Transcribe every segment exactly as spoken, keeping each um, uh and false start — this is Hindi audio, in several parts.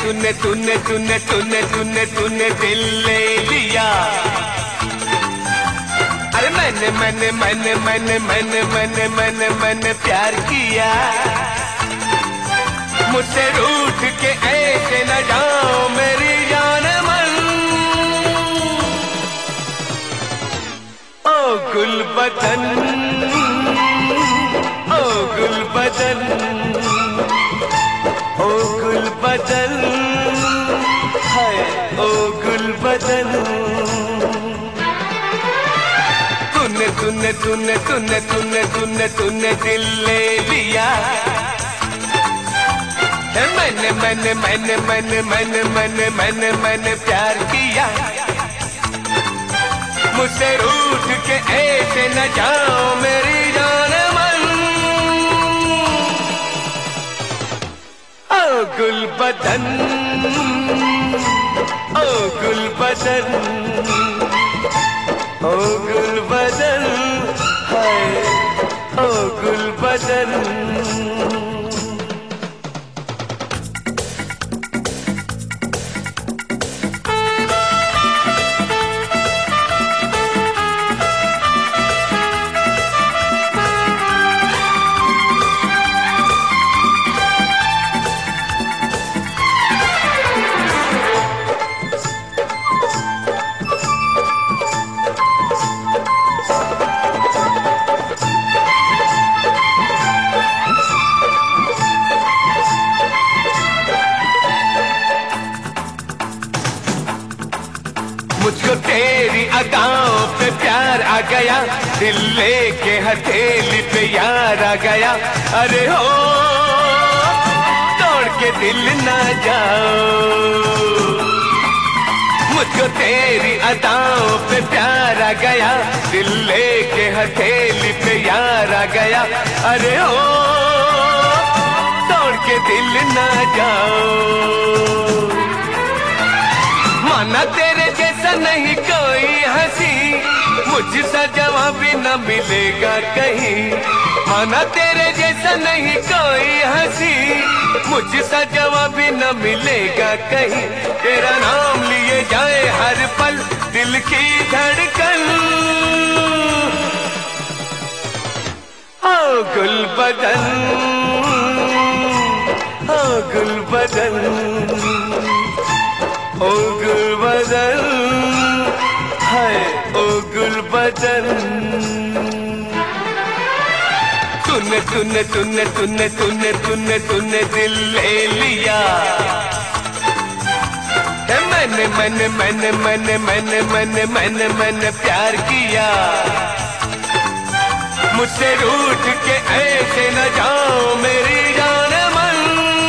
तूने तूने तूने तूने तूने तूने दिल ले लिया। अरे मैंने मैंने मैंने मैंने मैंने मैंने मैंने मैंने प्यार किया। मुझसे रूठ के ऐसे न जाओ मेरी जान मन। ओ गुल बदन, ओ गुल बदन, ओ गुल बदन, हाय ओ गुल बदन। तूने तूने तूने तूने तूने तूने तूने दिल ले लिया। मैंने मैंने मैंने मैंने मैंने मैंने मैंने मैंने प्यार किया। मुझसे रूठ के ऐसे न जाओ मेरी जान मन। ओ गुल बदन, ओ गुल बदन, ओ गुल बदन, हाय ओ गुल बदन। मुझको तेरी अदाओं पे प्यार आ गया, दिल लेके हथेली पे यार आ गया। अरे हो तोड़ के दिल ना जाओ। मुझको तेरी अदाओं पे प्यार आ गया, दिल लेके हथेली पे यार आ गया। अरे हो तोड़ के दिल ना जाओ। माना तेरे जैसा नहीं कोई हंसी, मुझसा जवाबी न मिलेगा कहीं। माना तेरे जैसा नहीं कोई हंसी, मुझसा जवाबी न मिलेगा कहीं। तेरा नाम लिए जाए हर पल दिल की धड़कन। ओ गुल बदन, ओ गुल बदन, ओ गुल बदन, हाय ओ गुल बदन। तूने तूने तूने तूने तूने तूने तूने दिल ले लिया। मैंने मैंने मैंने मैंने मैंने मैंने मैंने मैंने प्यार किया। मुझसे रूठ के ऐसे न जाओ मेरी जान मन।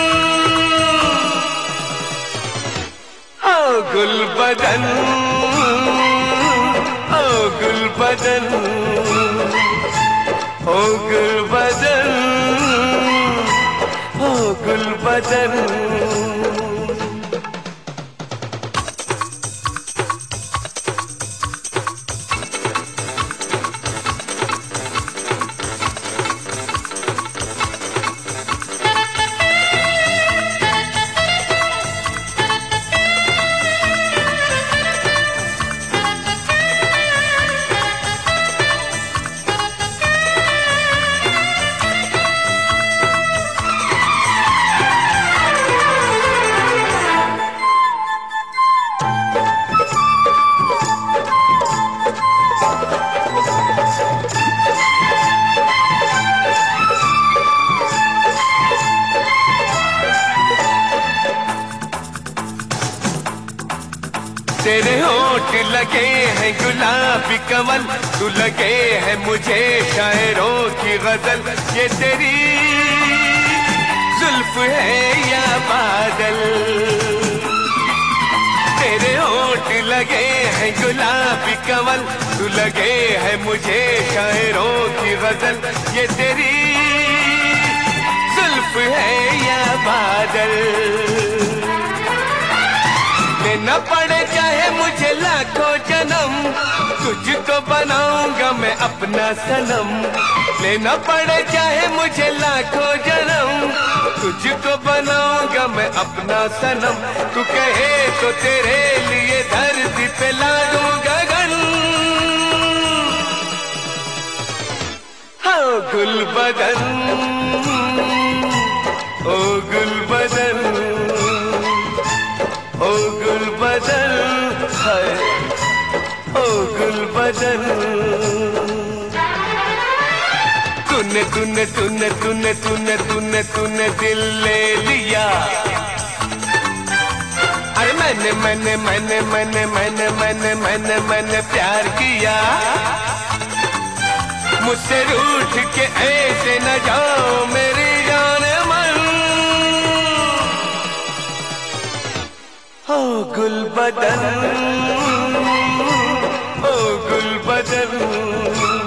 ओ गुल बदन, ओ गुल बदन, ओ गुल बदन, ओ गुल बदन। तेरे होठ लगे हैं गुलाबी कमल, तू लगे है मुझे शायरों की गजल। ये तेरी जुल्फ है या बादल। तेरे होठ लगे हैं गुलाबी कमल, तू लगे है मुझे शायरों की गजल। ये तेरी जुल्फ है या बादल। लेना पड़े चाहे मुझे लाखों जन्म, तुझको बनाऊंगा मैं अपना सनम। लेना पड़े चाहे मुझे लाखों जन्म, तुझको बनाऊंगा मैं अपना सनम। तू कहे तो तेरे लिए धरती पे ला दूं गगन। हाँ गुलबदन, ओ गुलबदन, ओ गुलबदन, हाय ओ गुलबदन। तूने तूने तूने तूने तूने तूने तूने दिल ले लिया। अरे मैंने मैंने मैंने मैंने मैंने मैंने मैंने मैंने प्यार किया। मुझसे रूठ के ऐसे न जाओ मेरी जान मन। ओ गुलबदन, ओ गुलबदन।